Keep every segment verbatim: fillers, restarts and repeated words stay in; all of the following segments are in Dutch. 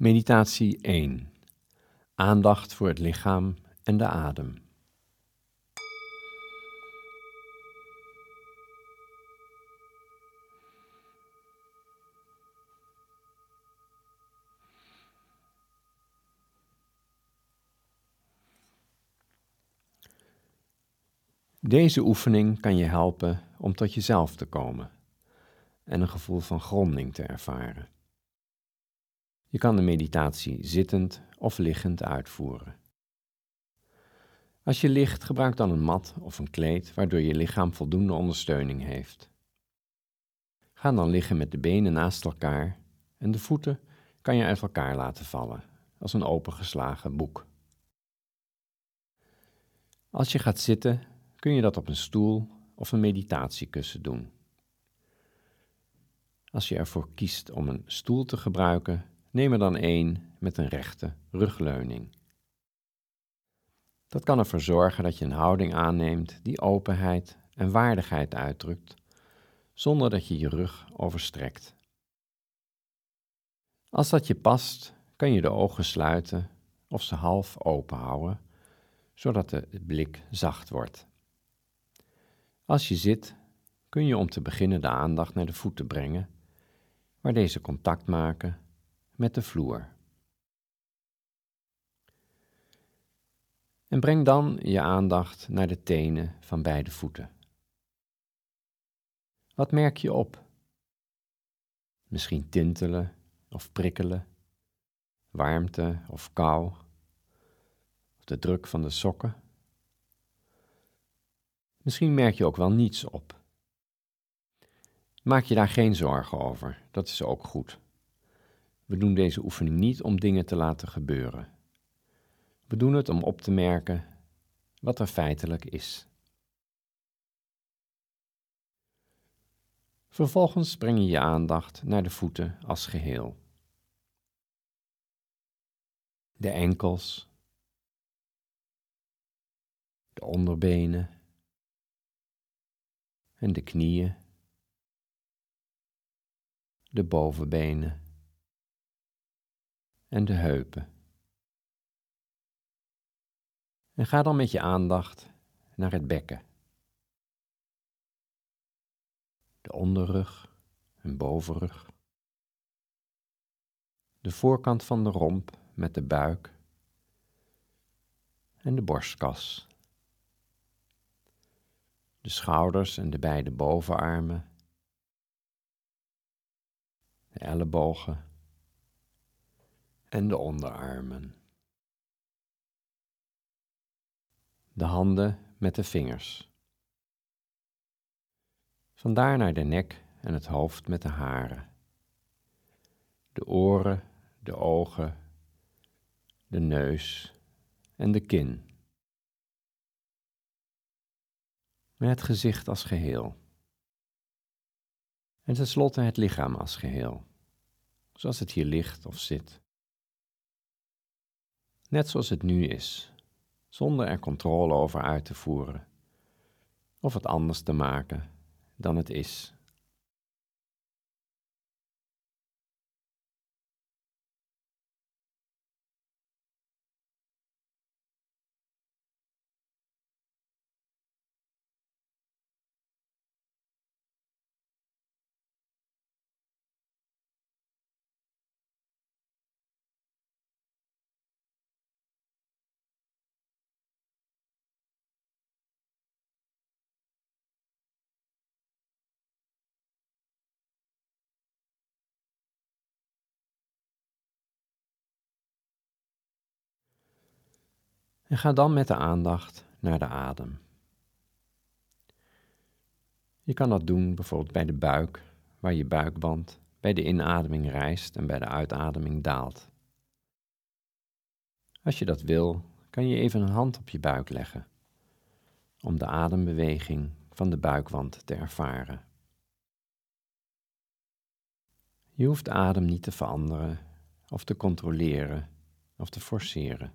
Meditatie één. Aandacht voor het lichaam en de adem. Deze oefening kan je helpen om tot jezelf te komen en een gevoel van gronding te ervaren. Je kan de meditatie zittend of liggend uitvoeren. Als je ligt, gebruik dan een mat of een kleed waardoor je lichaam voldoende ondersteuning heeft. Ga dan liggen met de benen naast elkaar en de voeten kan je uit elkaar laten vallen, als een opengeslagen boek. Als je gaat zitten, kun je dat op een stoel of een meditatiekussen doen. Als je ervoor kiest om een stoel te gebruiken, neem er dan één met een rechte rugleuning. Dat kan ervoor zorgen dat je een houding aanneemt die openheid en waardigheid uitdrukt, zonder dat je je rug overstrekt. Als dat je past, kan je de ogen sluiten of ze half open houden, zodat de blik zacht wordt. Als je zit, kun je om te beginnen de aandacht naar de voeten brengen, waar deze contact maken met de vloer. En breng dan je aandacht naar de tenen van beide voeten. Wat merk je op? Misschien tintelen of prikkelen, warmte of kou, of de druk van de sokken. Misschien merk je ook wel niets op. Maak je daar geen zorgen over, dat is ook goed. We doen deze oefening niet om dingen te laten gebeuren. We doen het om op te merken wat er feitelijk is. Vervolgens breng je je aandacht naar de voeten als geheel. De enkels, de onderbenen en de knieën, de bovenbenen en de heupen. En ga dan met je aandacht naar het bekken. De onderrug en bovenrug. De voorkant van de romp met de buik en de borstkas. De schouders en de beide bovenarmen. De ellebogen en de onderarmen. De handen met de vingers. Vandaar naar de nek en het hoofd met de haren. De oren, de ogen, de neus en de kin. Met het gezicht als geheel. En tenslotte het lichaam als geheel, zoals het hier ligt of zit. Net zoals het nu is, zonder er controle over uit te voeren, of het anders te maken dan het is. En ga dan met de aandacht naar de adem. Je kan dat doen bijvoorbeeld bij de buik, waar je buikband bij de inademing rijst en bij de uitademing daalt. Als je dat wil, kan je even een hand op je buik leggen, om de adembeweging van de buikwand te ervaren. Je hoeft de adem niet te veranderen of te controleren of te forceren.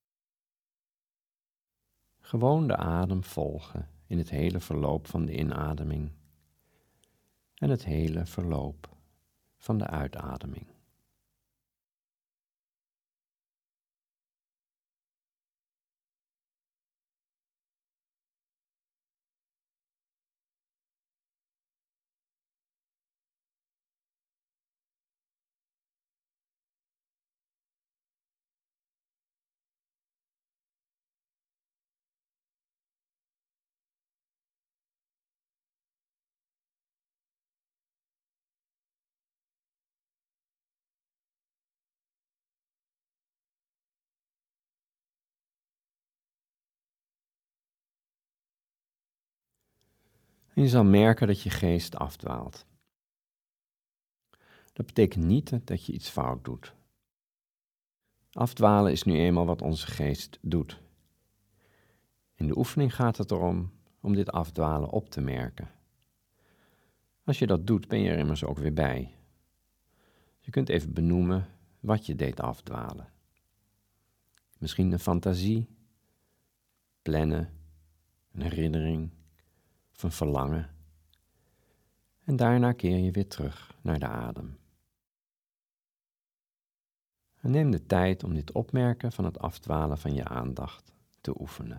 Gewoon de adem volgen in het hele verloop van de inademing en het hele verloop van de uitademing. En je zal merken dat je geest afdwaalt. Dat betekent niet dat je iets fout doet. Afdwalen is nu eenmaal wat onze geest doet. In de oefening gaat het erom om dit afdwalen op te merken. Als je dat doet, ben je er immers ook weer bij. Je kunt even benoemen wat je deed afdwalen. Misschien een fantasie, plannen, een herinnering of een verlangen. En daarna keer je weer terug naar de adem. En neem de tijd om dit opmerken van het afdwalen van je aandacht te oefenen.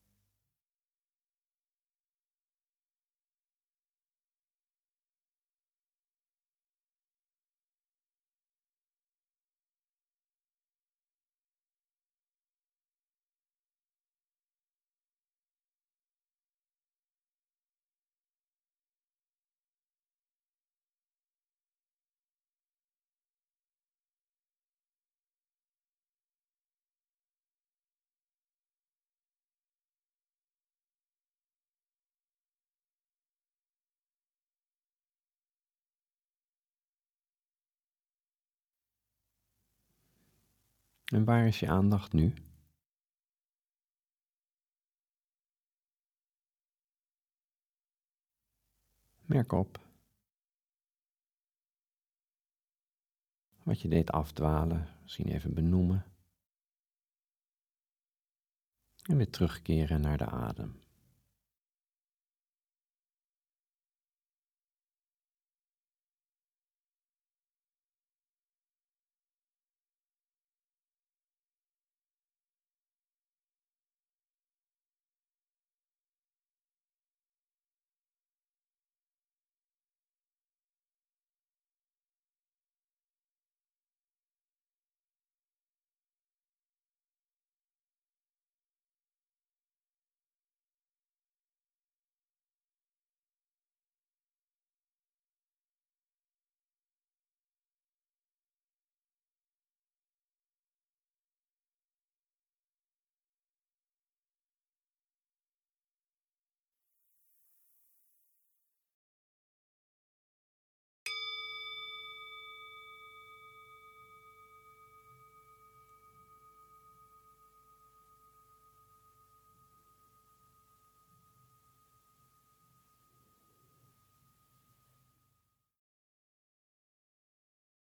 En waar is je aandacht nu? Merk op wat je deed afdwalen, misschien even benoemen. En weer terugkeren naar de adem.